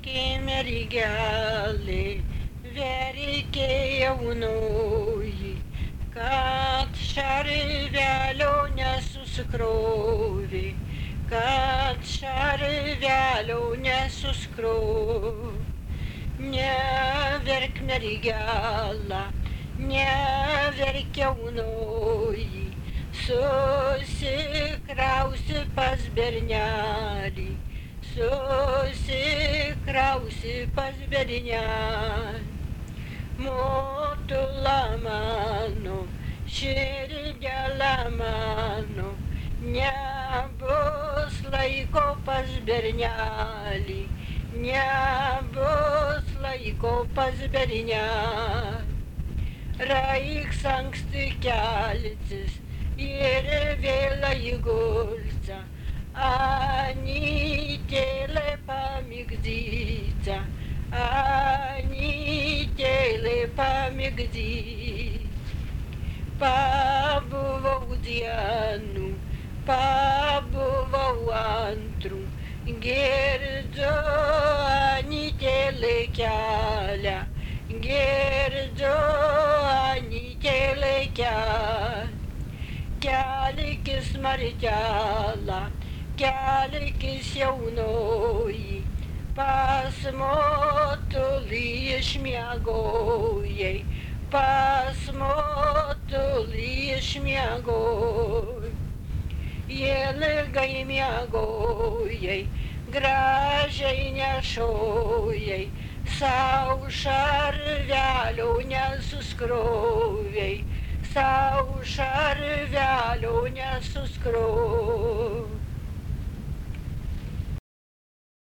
Verkė mergelė, verkė jaunoji, kad šarvelio nesuskrovė, kad šarvelio nesuskrovė. Neverk mergela, neverk jaunoji, susikrausi pas bernelį, susikrausi pas bernelį. Motula mano, širdėla mano, nebus laiko pas bernelį, nebus laiko pas bernelį. Reiks anksti keltis ir vėlai gulti, anytėlė pamigdyta, anytėlė pamigdyta. Pabuvau dienų, pabuvau antrų, girdžiu anytėlė kelią, girdžiu anytėlė kelią. Kelkis martela, kelkis jaunoji, pas motulį išmiegojai, pas motulį išmiegojai. Ilgai miegojai, gražiai nešojai, sau šarvelio nesuskrovei, sau šarvelio nesuskrovei.